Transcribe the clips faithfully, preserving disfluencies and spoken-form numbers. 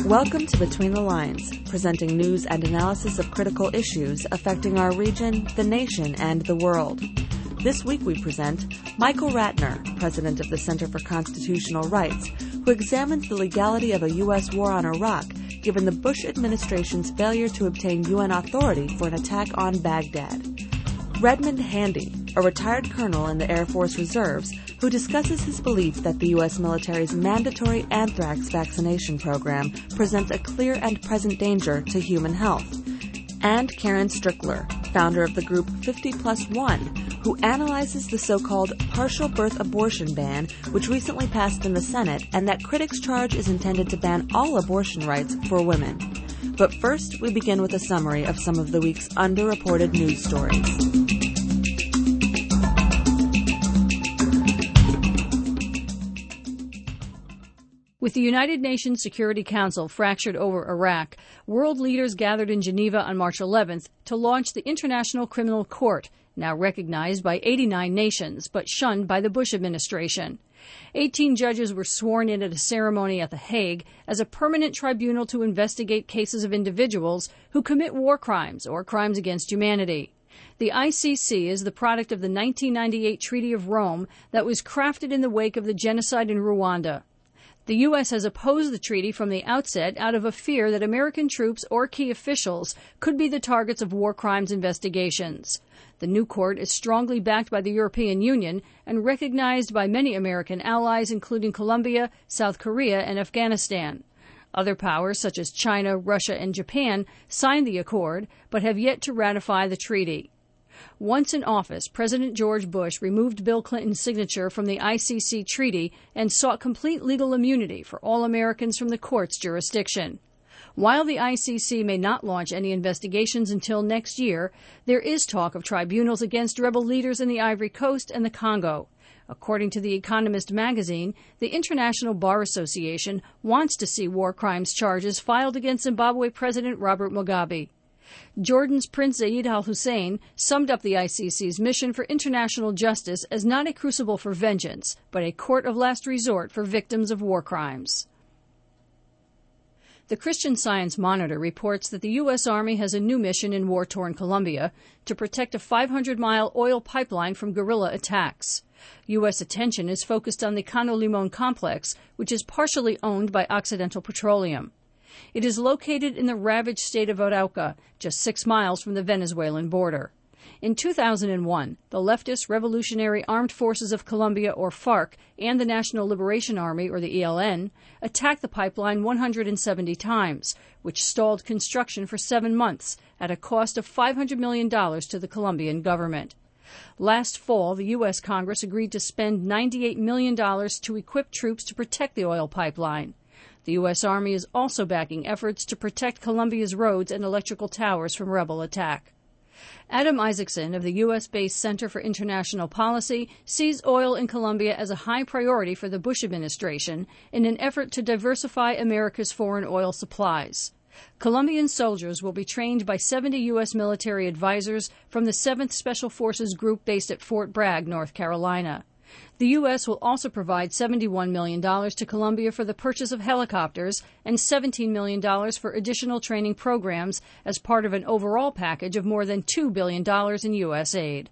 Welcome to Between the Lines, presenting news and analysis of critical issues affecting our region, the nation, and the world. This week we present Michael Ratner, president of the Center for Constitutional Rights, who examines the legality of a U S war on Iraq given the Bush administration's failure to obtain U N authority for an attack on Baghdad. Redmond Handy, a retired colonel in the Air Force Reserves, who discusses his belief that the U S military's mandatory anthrax vaccination program presents a clear and present danger to human health. And Karen Strickler, founder of the group fifty plus one, who analyzes the so-called partial birth abortion ban, which recently passed in the Senate, and that critics charge is intended to ban all abortion rights for women. But first, we begin with a summary of some of the week's underreported news stories. With the United Nations Security Council fractured over Iraq, world leaders gathered in Geneva on March eleventh to launch the International Criminal Court, now recognized by eighty-nine nations, but shunned by the Bush administration. Eighteen judges were sworn in at a ceremony at The Hague as a permanent tribunal to investigate cases of individuals who commit war crimes or crimes against humanity. The I C C is the product of the nineteen ninety-eight Treaty of Rome that was crafted in the wake of the genocide in Rwanda. The U S has opposed the treaty from the outset out of a fear that American troops or key officials could be the targets of war crimes investigations. The new court is strongly backed by the European Union and recognized by many American allies, including Colombia, South Korea, and Afghanistan. Other powers, such as China, Russia, and Japan, signed the accord, but have yet to ratify the treaty. Once in office, President George Bush removed Bill Clinton's signature from the I C C treaty and sought complete legal immunity for all Americans from the court's jurisdiction. While the I C C may not launch any investigations until next year, there is talk of tribunals against rebel leaders in the Ivory Coast and the Congo. According to The Economist magazine, the International Bar Association wants to see war crimes charges filed against Zimbabwe President Robert Mugabe. Jordan's Prince Zayed Al Hussein summed up the I C C's mission for international justice as not a crucible for vengeance, but a court of last resort for victims of war crimes. The Christian Science Monitor reports that the U S Army has a new mission in war-torn Colombia to protect a five hundred mile oil pipeline from guerrilla attacks. U S attention is focused on the Cano Limon complex, which is partially owned by Occidental Petroleum. It is located in the ravaged state of Arauca, just six miles from the Venezuelan border. In two thousand one, the leftist Revolutionary Armed Forces of Colombia, or FARC, and the National Liberation Army, or the E L N, attacked the pipeline one hundred seventy times, which stalled construction for seven months at a cost of five hundred million dollars to the Colombian government. Last fall, the U S Congress agreed to spend ninety-eight million dollars to equip troops to protect the oil pipeline. The U S Army is also backing efforts to protect Colombia's roads and electrical towers from rebel attack. Adam Isaacson of the U S-based Center for International Policy sees oil in Colombia as a high priority for the Bush administration in an effort to diversify America's foreign oil supplies. Colombian soldiers will be trained by seventy U S military advisors from the seventh Special Forces Group based at Fort Bragg, North Carolina. The U S will also provide seventy-one million dollars to Colombia for the purchase of helicopters and seventeen million dollars for additional training programs as part of an overall package of more than two billion dollars in U S aid.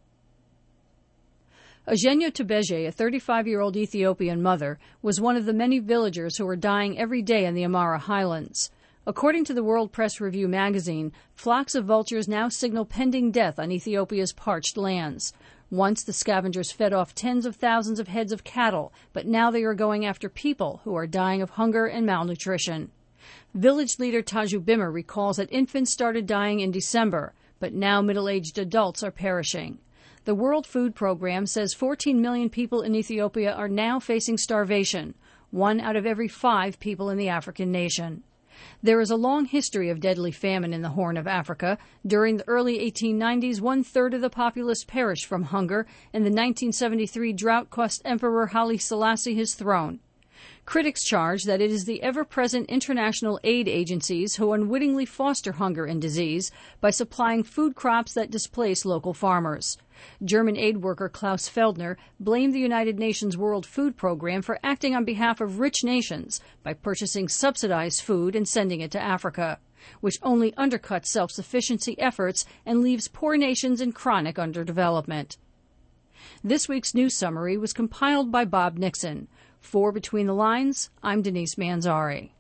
Eugenia Tubeje, a thirty-five-year-old Ethiopian mother, was one of the many villagers who are dying every day in the Amara Highlands. According to the World Press Review magazine, flocks of vultures now signal pending death on Ethiopia's parched lands. Once the scavengers fed off tens of thousands of heads of cattle, but now they are going after people who are dying of hunger and malnutrition. Village leader Taju Bimmer recalls that infants started dying in December, but now middle-aged adults are perishing. The World Food Program says fourteen million people in Ethiopia are now facing starvation, one out of every five people in the African nation. There is a long history of deadly famine in the Horn of Africa. During the early eighteen nineties, one-third of the populace perished from hunger, and the nineteen seventy-three drought cost Emperor Haile Selassie his throne. Critics charge that it is the ever-present international aid agencies who unwittingly foster hunger and disease by supplying food crops that displace local farmers. German aid worker Klaus Feldner blamed the United Nations World Food Program for acting on behalf of rich nations by purchasing subsidized food and sending it to Africa, which only undercuts self-sufficiency efforts and leaves poor nations in chronic underdevelopment. This week's news summary was compiled by Bob Nixon. For Between the Lines, I'm Denise Manzari.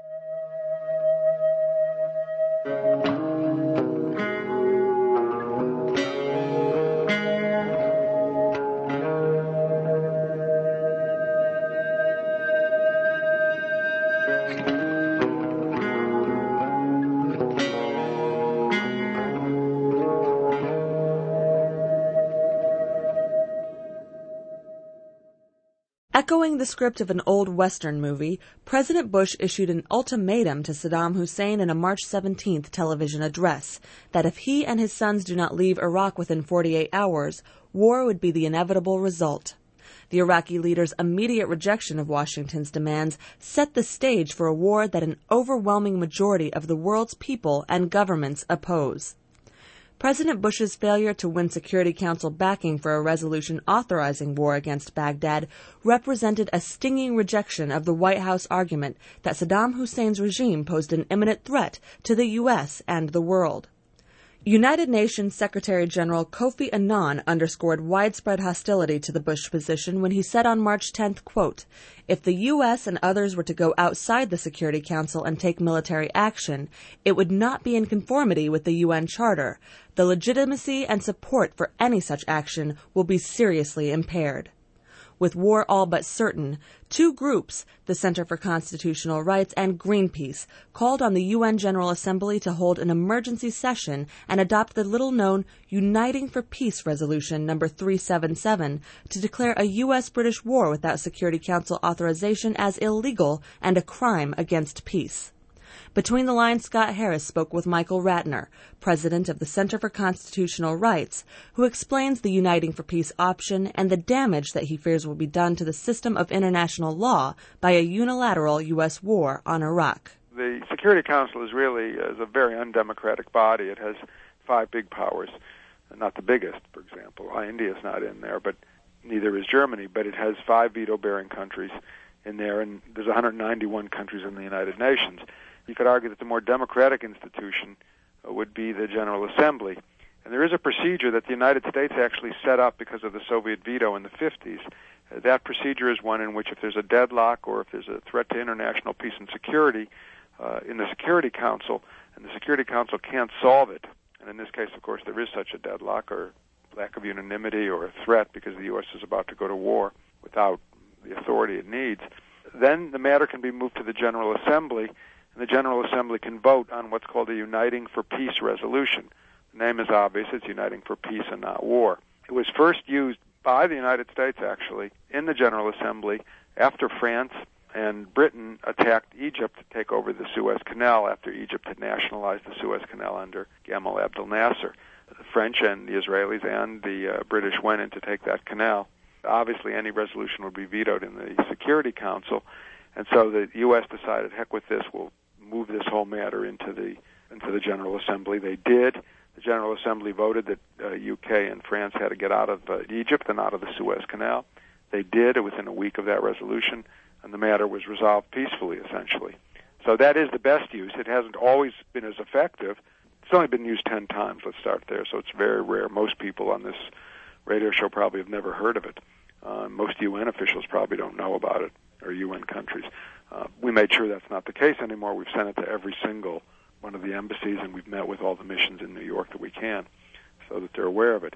Echoing the script of an old Western movie, President Bush issued an ultimatum to Saddam Hussein in a March seventeenth television address that if he and his sons do not leave Iraq within forty-eight hours, war would be the inevitable result. The Iraqi leader's immediate rejection of Washington's demands set the stage for a war that an overwhelming majority of the world's people and governments oppose. President Bush's failure to win Security Council backing for a resolution authorizing war against Baghdad represented a stinging rejection of the White House argument that Saddam Hussein's regime posed an imminent threat to the U S and the world. United Nations Secretary General Kofi Annan underscored widespread hostility to the Bush position when he said on March tenth, quote, "If the U S and others were to go outside the Security Council and take military action, it would not be in conformity with the U N Charter. The legitimacy and support for any such action will be seriously impaired." With war all but certain, two groups, the Center for Constitutional Rights and Greenpeace, called on the U N General Assembly to hold an emergency session and adopt the little-known Uniting for Peace Resolution number three seventy-seven to declare a U S British war without Security Council authorization as illegal and a crime against peace. Between the Lines, Scott Harris spoke with Michael Ratner, president of the Center for Constitutional Rights, who explains the Uniting for Peace option and the damage that he fears will be done to the system of international law by a unilateral U S war on Iraq. The Security Council is really is a very undemocratic body. It has five big powers, not the biggest, for example. India is not in there, but neither is Germany, but it has five veto-bearing countries in there, and there's one hundred ninety-one countries in the United Nations. You could argue that the more democratic institution uh, would be the General Assembly. And there is a procedure that the United States actually set up because of the Soviet veto in the fifties. Uh, that procedure is one in which if there's a deadlock or if there's a threat to international peace and security uh, in the Security Council, and the Security Council can't solve it, and in this case, of course, there is such a deadlock or lack of unanimity or a threat because the U S is about to go to war without the authority it needs, then the matter can be moved to the General Assembly, and the General Assembly can vote on what's called a Uniting for Peace resolution. The name is obvious. It's Uniting for Peace and not war. It was first used by the United States, actually, in the General Assembly after France and Britain attacked Egypt to take over the Suez Canal after Egypt had nationalized the Suez Canal under Gamal Abdel Nasser. The French and the Israelis and the uh, British went in to take that canal. Obviously, any resolution would be vetoed in the Security Council, and so the U S decided, heck with this, we'll move this whole matter into the into the General Assembly. They did. The General Assembly voted that uh, U K and France had to get out of uh, Egypt and out of the Suez Canal. They did within a week of that resolution, and the matter was resolved peacefully, essentially. So that is the best use. It hasn't always been as effective. It's only been used ten times. Let's start there. So it's very rare. Most people on this radio show probably have never heard of it. Uh, most U N officials probably don't know about it, or U N countries. Uh, we made sure that's not the case anymore. We've sent it to every single one of the embassies, and we've met with all the missions in New York that we can so that they're aware of it.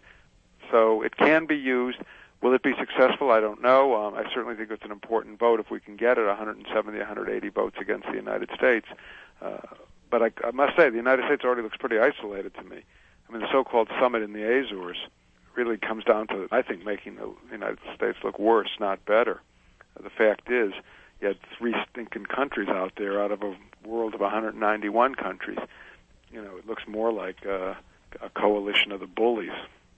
So it can be used. Will it be successful? I don't know. Um, I certainly think it's an important vote if we can get it, one hundred seventy, one hundred eighty votes against the United States. Uh, but I, I must say, the United States already looks pretty isolated to me. I mean, the so-called summit in the Azores really comes down to, I think, making the United States look worse, not better. Uh, the fact is, you had three stinking countries out there out of a world of one hundred ninety-one countries. You know, it looks more like uh, a coalition of the bullies.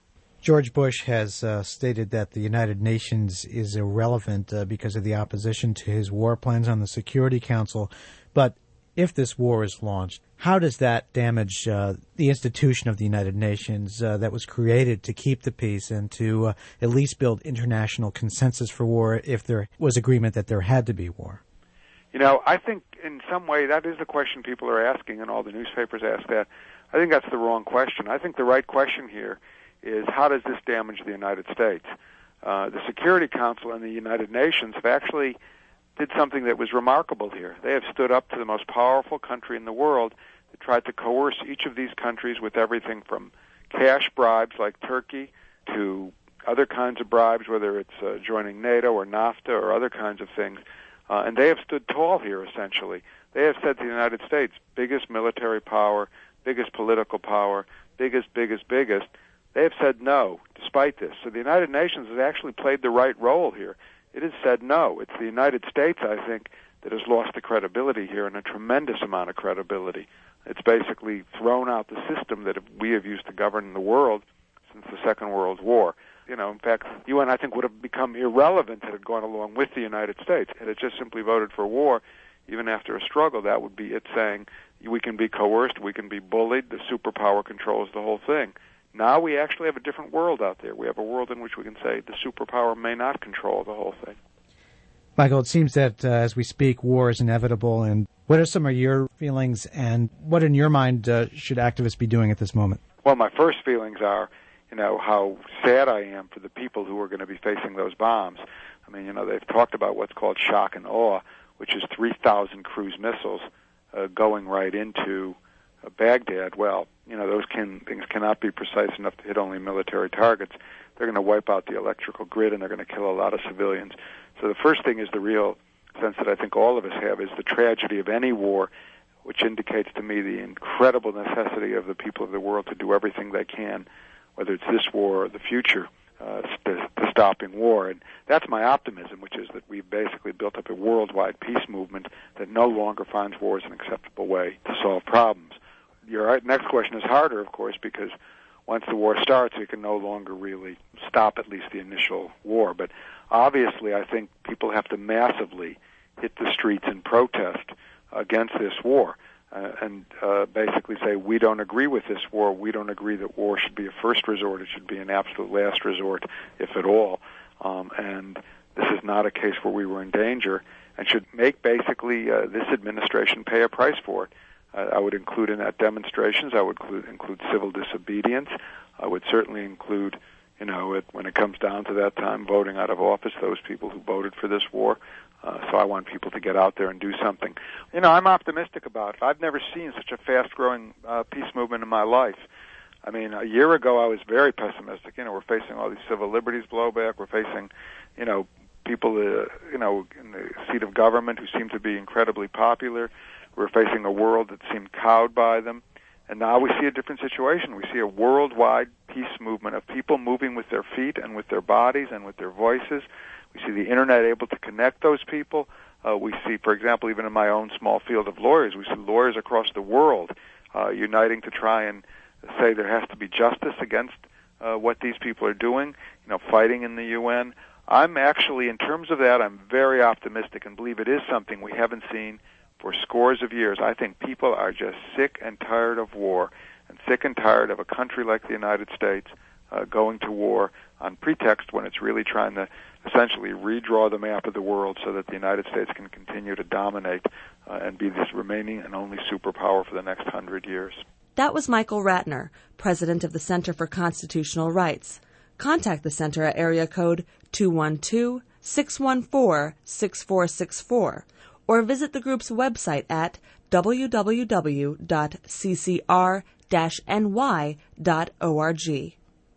George Bush has uh, stated that the United Nations is irrelevant uh, because of the opposition to his war plans on the Security Council. But if this war is launched, how does that damage uh, the institution of the United Nations uh, that was created to keep the peace and to uh, at least build international consensus for war if there was agreement that there had to be war? You know, I think in some way that is the question people are asking, and all the newspapers ask that. I think that's the wrong question. I think the right question here is, how does this damage the United States? Uh, the Security Council and the United Nations have actually did something that was remarkable here. They have stood up to the most powerful country in the world that tried to coerce each of these countries with everything from cash bribes like Turkey to other kinds of bribes, whether it's uh, joining NATO or NAFTA or other kinds of things. Uh, and they have stood tall here, essentially. They have said to the United States, biggest military power, biggest political power, biggest, biggest, biggest. They have said no, despite this. So the United Nations has actually played the right role here. It has said no. It's the United States, I think, that has lost the credibility here, and a tremendous amount of credibility. It's basically thrown out the system that we have used to govern the world since the Second World War. You know, in fact, the U N, I think, would have become irrelevant had it gone along with the United States. Had it just simply voted for war, even after a struggle, that would be it saying, we can be coerced, we can be bullied, the superpower controls the whole thing. Now we actually have a different world out there. We have a world in which we can say the superpower may not control the whole thing. Michael, it seems that uh, as we speak, war is inevitable. And what are some of your feelings, and what in your mind uh, should activists be doing at this moment? Well, my first feelings are, you know, how sad I am for the people who are going to be facing those bombs. I mean, you know, they've talked about what's called shock and awe, which is three thousand cruise missiles uh, going right into uh, Baghdad. Well, you know, those can, things cannot be precise enough to hit only military targets. They're going to wipe out the electrical grid, and they're going to kill a lot of civilians. So the first thing is the real sense that I think all of us have is the tragedy of any war, which indicates to me the incredible necessity of the people of the world to do everything they can, whether it's this war or the future, uh, to, to stopping war. And that's my optimism, which is that we've basically built up a worldwide peace movement that no longer finds war as an acceptable way to solve problems. Your next question is harder, of course, because once the war starts, we can no longer really stop at least the initial war. But obviously, I think people have to massively hit the streets in protest against this war. Uh, and uh, basically say, we don't agree with this war. We don't agree that war should be a first resort. It should be an absolute last resort, if at all. Um, and this is not a case where we were in danger, and should make basically uh, this administration pay a price for it. Uh, I would include in that demonstrations. I would include, include civil disobedience. I would certainly include, you know, it, when it comes down to that time, voting out of office, those people who voted for this war. Uh, so I want people to get out there and do something. You know, I'm optimistic about it. I've never seen such a fast-growing uh, peace movement in my life. I mean, a year ago I was very pessimistic. You know, we're facing all these civil liberties blowback. We're facing, you know, people, uh, you know, in the seat of government who seem to be incredibly popular. We're facing a world that seemed cowed by them. And now we see a different situation. We see a worldwide peace movement of people moving with their feet and with their bodies and with their voices. We see the Internet able to connect those people. Uh, we see, for example, even in my own small field of lawyers, we see lawyers across the world uh, uniting to try and say there has to be justice against uh, what these people are doing, you know, fighting in the U N. I'm actually, in terms of that, I'm very optimistic and believe it is something we haven't seen for scores of years. I think people are just sick and tired of war, and sick and tired of a country like the United States uh, going to war on pretext when it's really trying to essentially redraw the map of the world so that the United States can continue to dominate uh, and be this remaining and only superpower for the next hundred years. That was Michael Ratner, president of the Center for Constitutional Rights. Contact the center at area code two one two, six one four, six four six four or visit the group's website at w w w dot c c r dash n y dot org.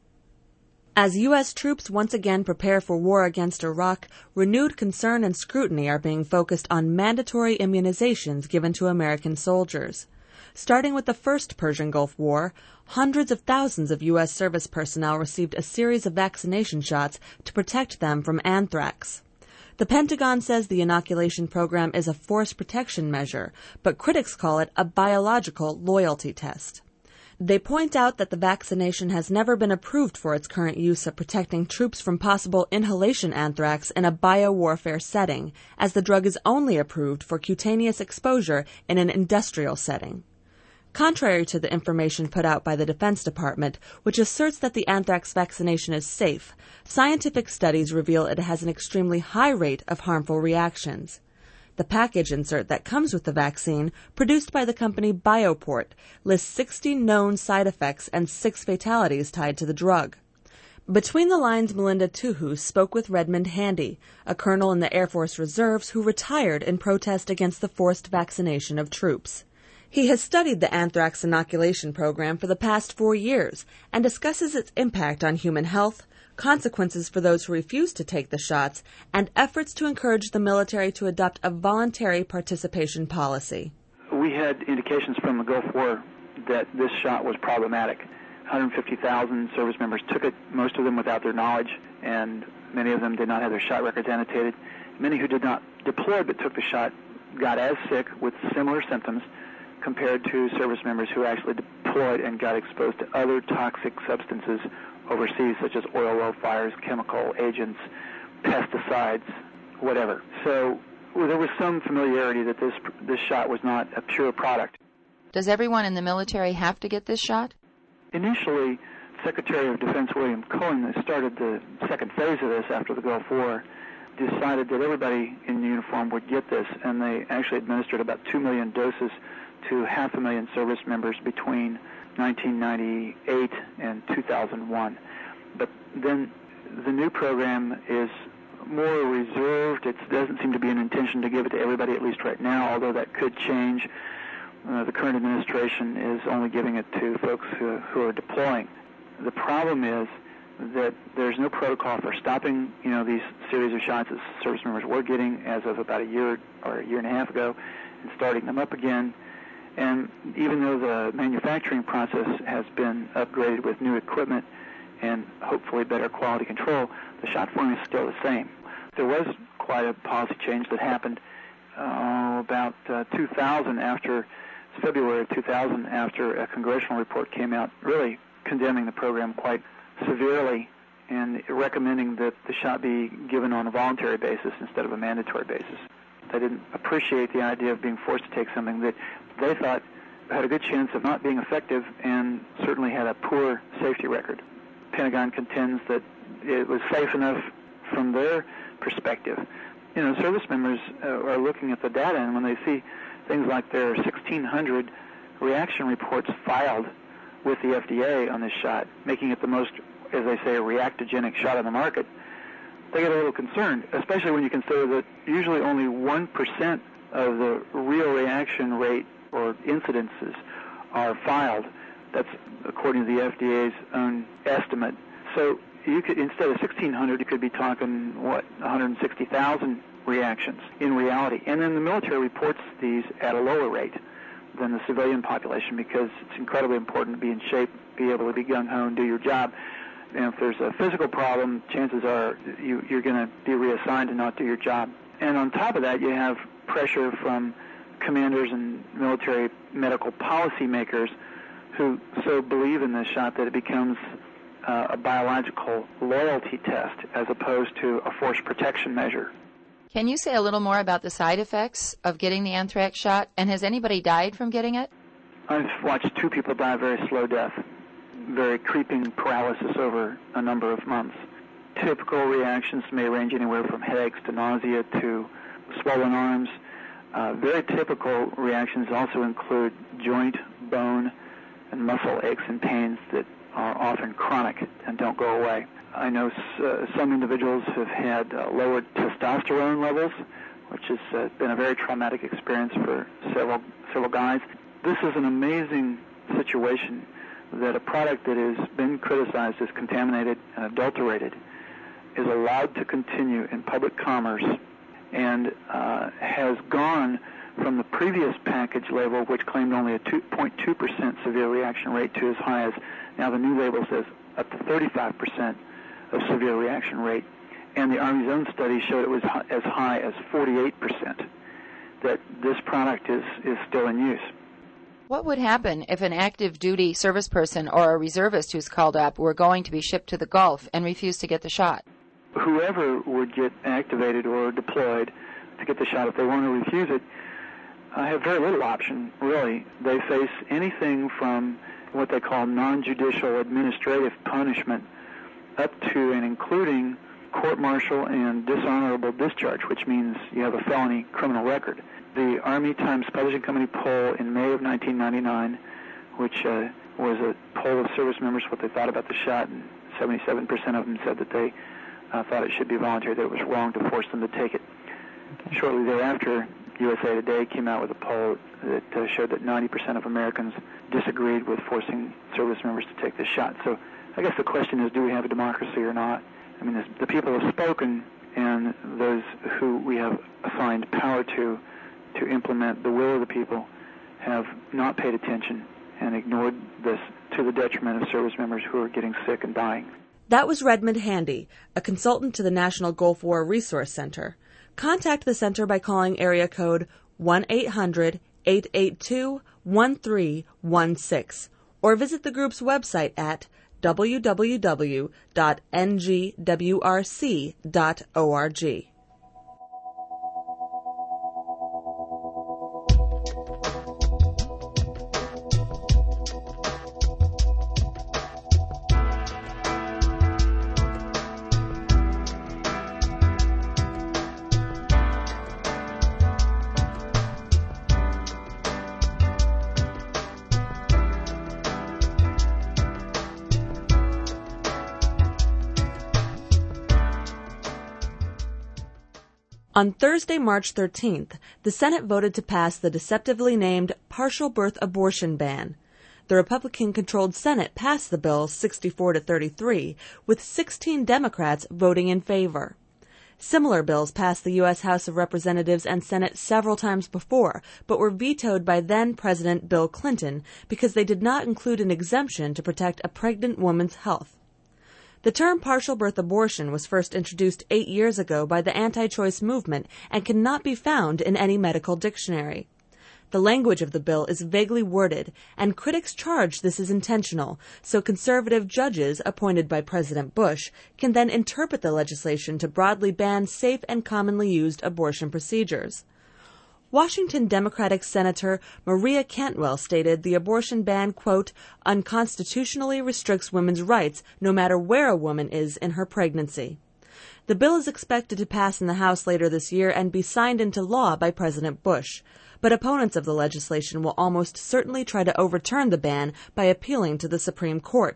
As U S troops once again prepare for war against Iraq, renewed concern and scrutiny are being focused on mandatory immunizations given to American soldiers. Starting with the first Persian Gulf War, hundreds of thousands of U S service personnel received a series of vaccination shots to protect them from anthrax. The Pentagon says the inoculation program is a force protection measure, but critics call it a biological loyalty test. They point out that the vaccination has never been approved for its current use of protecting troops from possible inhalation anthrax in a biowarfare setting, as the drug is only approved for cutaneous exposure in an industrial setting. Contrary to the information put out by the Defense Department, which asserts that the anthrax vaccination is safe, scientific studies reveal it has an extremely high rate of harmful reactions. The package insert that comes with the vaccine, produced by the company Bioport, lists sixty known side effects and six fatalities tied to the drug. Between the lines, Melinda Tuhus spoke with Redmond Handy, a colonel in the Air Force Reserves who retired in protest against the forced vaccination of troops. He has studied the anthrax inoculation program for the past four years and discusses its impact on human health, consequences for those who refuse to take the shots, and efforts to encourage the military to adopt a voluntary participation policy. We had indications from the Gulf War that this shot was problematic. one hundred fifty thousand service members took it, most of them without their knowledge, and many of them did not have their shot records annotated. Many who did not deploy but took the shot got as sick with similar symptoms compared to service members who actually deployed and got exposed to other toxic substances overseas, such as oil well fires, chemical agents, pesticides, whatever. So well, there was some familiarity that this this shot was not a pure product. Does everyone in the military have to get this shot? Initially, Secretary of Defense William Cohen, that started the second phase of this after the Gulf War, decided that everybody in uniform would get this, and they actually administered about two million doses to half a million service members between nineteen ninety-eight and two thousand one. But then the new program is more reserved. It doesn't seem to be an intention to give it to everybody, at least right now, although that could change. Uh, the current administration is only giving it to folks who, who are deploying. The problem is that there's no protocol for stopping, you know, these series of shots that service members were getting as of about a year or a year and a half ago, and starting them up again. And even though the manufacturing process has been upgraded with new equipment and hopefully better quality control, the shot formula is still the same. There was quite a policy change that happened uh, about uh, two thousand, after February of two thousand, after a congressional report came out really condemning the program quite severely and recommending that the shot be given on a voluntary basis instead of a mandatory basis. They didn't appreciate the idea of being forced to take something that they thought had a good chance of not being effective and certainly had a poor safety record. Pentagon contends that it was safe enough from their perspective. You know, service members uh, are looking at the data, and when they see things like there are sixteen hundred reaction reports filed with the F D A on this shot, making it the most, as they say, a reactogenic shot on the market, they get a little concerned, especially when you consider that usually only one percent of the real reaction rate or incidences are filed. That's according to the F D A's own estimate. So you could, instead of sixteen hundred, you could be talking, what, one hundred sixty thousand reactions in reality. And then the military reports these at a lower rate than the civilian population because it's incredibly important to be in shape, be able to be gung-ho and do your job. And if there's a physical problem, chances are you, you're going to be reassigned and not do your job. And on top of that, you have pressure from commanders and military medical policymakers who so believe in this shot that it becomes uh, a biological loyalty test as opposed to a force protection measure. Can you say a little more about the side effects of getting the anthrax shot, and has anybody died from getting it? I've watched two people die a very slow death, very creeping paralysis over a number of months. Typical reactions may range anywhere from headaches to nausea to swollen arms. Uh, very typical reactions also include joint, bone, and muscle aches and pains that are often chronic and don't go away. I know uh, some individuals have had uh, lowered testosterone levels, which has uh, been a very traumatic experience for several several guys. This is an amazing situation that a product that has been criticized as contaminated and adulterated is allowed to continue in public commerce and uh, has gone from the previous package label, which claimed only a two point two percent severe reaction rate, to as high as now the new label says up to thirty-five percent of severe reaction rate. And the Army's own study showed it was as high as forty-eight percent, that this product is, is still in use. What would happen if an active duty service person or a reservist who's called up were going to be shipped to the Gulf and refused to get the shot? Whoever would get activated or deployed to get the shot, if they want to refuse it, I have very little option, really. They face anything from what they call non-judicial administrative punishment up to and including court-martial and dishonorable discharge, which means you have a felony criminal record. The Army Times Publishing Company poll in May of nineteen ninety-nine, which uh, was a poll of service members, what they thought about the shot, and seventy-seven percent of them said that they uh, thought it should be voluntary, that it was wrong to force them to take it. Okay. Shortly thereafter, U S A Today came out with a poll that uh, showed that ninety percent of Americans disagreed with forcing service members to take this shot. So I guess the question is, do we have a democracy or not? I mean, the people have spoken, and those who we have assigned power to to implement the will of the people have not paid attention and ignored this to the detriment of service members who are getting sick and dying. That was Redmond Handy, a consultant to the National Gulf War Resource Center. Contact the center by calling area code one eight hundred eight eight two one three one six or visit the group's website at w w w dot n g w r c dot org. On Thursday, March thirteenth, the Senate voted to pass the deceptively named partial birth abortion ban. The Republican-controlled Senate passed the bill sixty-four to thirty-three, with sixteen Democrats voting in favor. Similar bills passed the U S House of Representatives and Senate several times before, but were vetoed by then-President Bill Clinton because they did not include an exemption to protect a pregnant woman's health. The term partial birth abortion was first introduced eight years ago by the anti-choice movement and cannot be found in any medical dictionary. The language of the bill is vaguely worded, and critics charge this is intentional, so conservative judges appointed by President Bush can then interpret the legislation to broadly ban safe and commonly used abortion procedures. Washington Democratic Senator Maria Cantwell stated the abortion ban, quote, unconstitutionally restricts women's rights no matter where a woman is in her pregnancy. The bill is expected to pass in the House later this year and be signed into law by President Bush, but opponents of the legislation will almost certainly try to overturn the ban by appealing to the Supreme Court.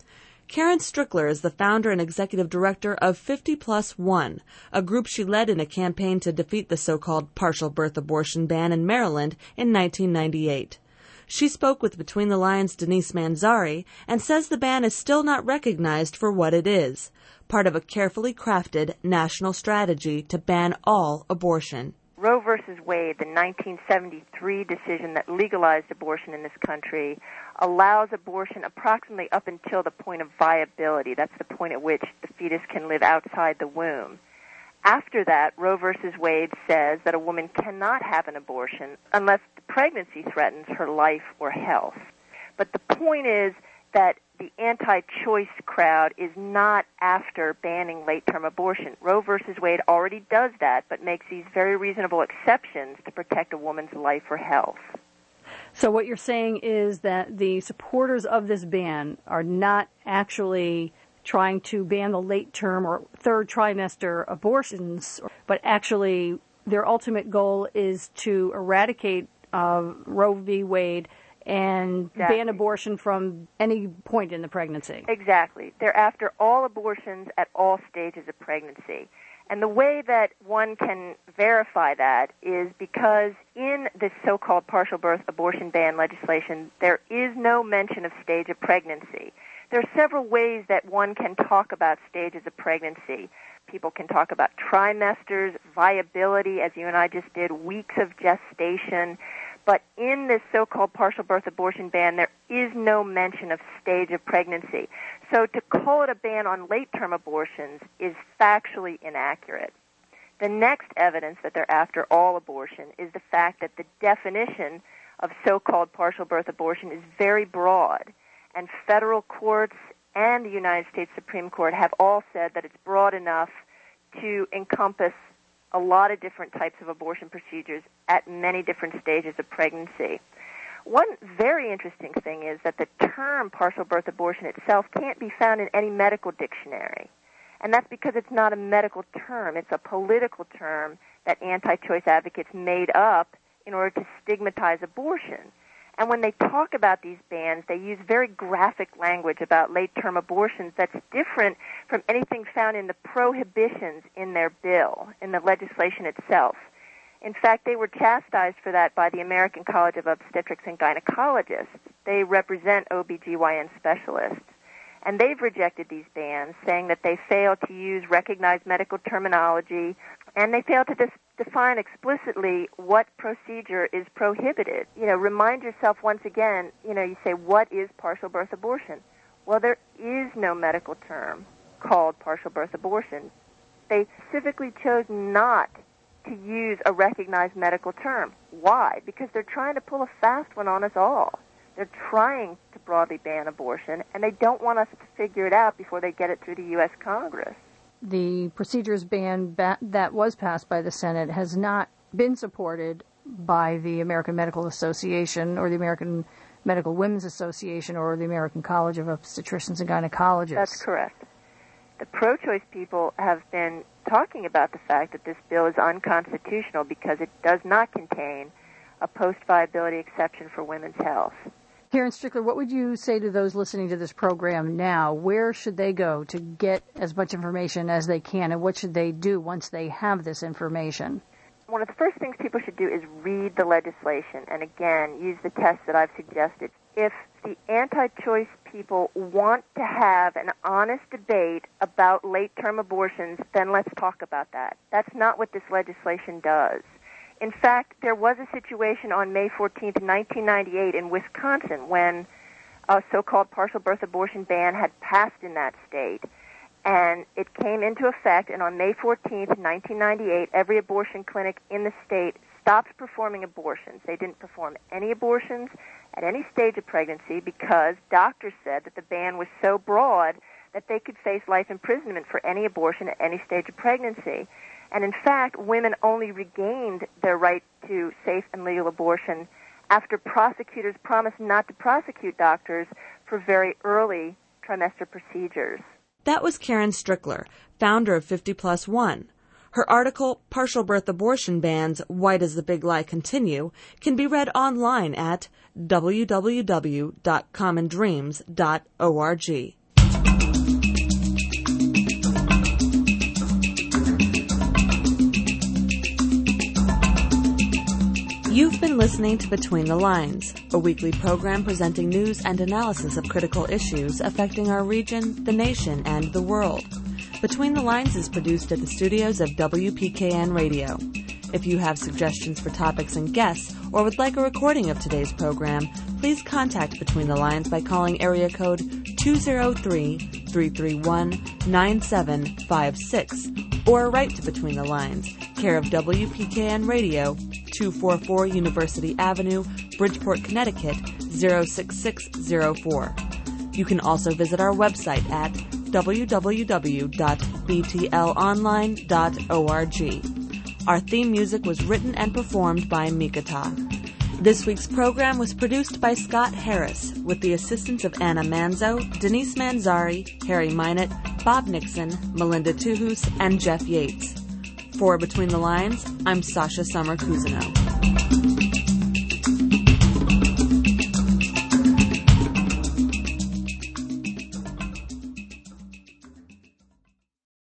Karen Strickler is the founder and executive director of fifty plus one, a group she led in a campaign to defeat the so-called partial birth abortion ban in Maryland in nineteen ninety-eight. She spoke with Between the Lines' Denise Manzari and says the ban is still not recognized for what it is, part of a carefully crafted national strategy to ban all abortion. Roe versus Wade, the nineteen seventy-three decision that legalized abortion in this country, allows abortion approximately up until the point of viability. That's the point at which the fetus can live outside the womb. After that, Roe versus Wade says that a woman cannot have an abortion unless the pregnancy threatens her life or health. But the point is that the anti-choice crowd is not after banning late-term abortion. Roe versus Wade already does that, but makes these very reasonable exceptions to protect a woman's life or health. So what you're saying is that the supporters of this ban are not actually trying to ban the late-term or third trimester abortions, but actually their ultimate goal is to eradicate uh, Roe v. Wade and exactly. ban abortion from any point in the pregnancy. Exactly. They're after all abortions at all stages of pregnancy. And the way that one can verify that is because in this so-called partial birth abortion ban legislation, there is no mention of stage of pregnancy. There are several ways that one can talk about stages of pregnancy. People can talk about trimesters, viability, as you and I just did, weeks of gestation. But in this so-called partial birth abortion ban, there is no mention of stage of pregnancy. So to call it a ban on late-term abortions is factually inaccurate. The next evidence that they're after all abortion is the fact that the definition of so-called partial birth abortion is very broad, and federal courts and the United States Supreme Court have all said that it's broad enough to encompass a lot of different types of abortion procedures at many different stages of pregnancy. One very interesting thing is that the term partial birth abortion itself can't be found in any medical dictionary. And that's because it's not a medical term. It's a political term that anti-choice advocates made up in order to stigmatize abortion. And when they talk about these bans, they use very graphic language about late-term abortions that's different from anything found in the prohibitions in their bill, in the legislation itself. In fact, they were chastised for that by the American College of Obstetrics and Gynecologists. They represent O B G Y N specialists. And they've rejected these bans, saying that they fail to use recognized medical terminology, and they fail to dis- define explicitly what procedure is prohibited. You know, remind yourself once again, you know, you say, what is partial birth abortion? Well, there is no medical term called partial birth abortion. They specifically chose not to use a recognized medical term. Why? Because they're trying to pull a fast one on us all. They're trying to broadly ban abortion, and they don't want us to figure it out before they get it through the U S Congress. The procedures ban ba- that was passed by the Senate has not been supported by the American Medical Association or the American Medical Women's Association or the American College of Obstetricians and Gynecologists. That's correct. The pro-choice people have been talking about the fact that this bill is unconstitutional because it does not contain a post-viability exception for women's health. Karen Strickler, what would you say to those listening to this program now? Where should they go to get as much information as they can, and what should they do once they have this information? One of the first things people should do is read the legislation, and again, use the tests that I've suggested. If the anti-choice people want to have an honest debate about late-term abortions, then let's talk about that. That's not what this legislation does. In fact, there was a situation on May fourteenth, nineteen ninety-eight in Wisconsin when a so-called partial birth abortion ban had passed in that state. And it came into effect, and on May fourteenth, nineteen ninety-eight, every abortion clinic in the state stopped performing abortions. They didn't perform any abortions at any stage of pregnancy because doctors said that the ban was so broad that they could face life imprisonment for any abortion at any stage of pregnancy. And in fact, women only regained their right to safe and legal abortion after prosecutors promised not to prosecute doctors for very early trimester procedures. That was Karen Strickler, founder of fifty plus one. Her article, Partial Birth Abortion Bans, Why Does the Big Lie Continue?, can be read online at w w w dot common dreams dot org. You've been listening to Between the Lines, a weekly program presenting news and analysis of critical issues affecting our region, the nation, and the world. Between the Lines is produced at the studios of W P K N Radio. If you have suggestions for topics and guests, or would like a recording of today's program, please contact Between the Lines by calling area code two oh three, three three one, nine seven five six, or write to Between the Lines, care of W P K N Radio, two forty-four University Avenue, Bridgeport, Connecticut, zero six six zero four. You can also visit our website at w w w dot b t l online dot org. Our theme music was written and performed by Mikata. This week's program was produced by Scott Harris, with the assistance of Anna Manzo, Denise Manzari, Harry Minot, Bob Nixon, Melinda Tuhus, and Jeff Yates. For Between the Lines, I'm Sasha Summer Cousineau.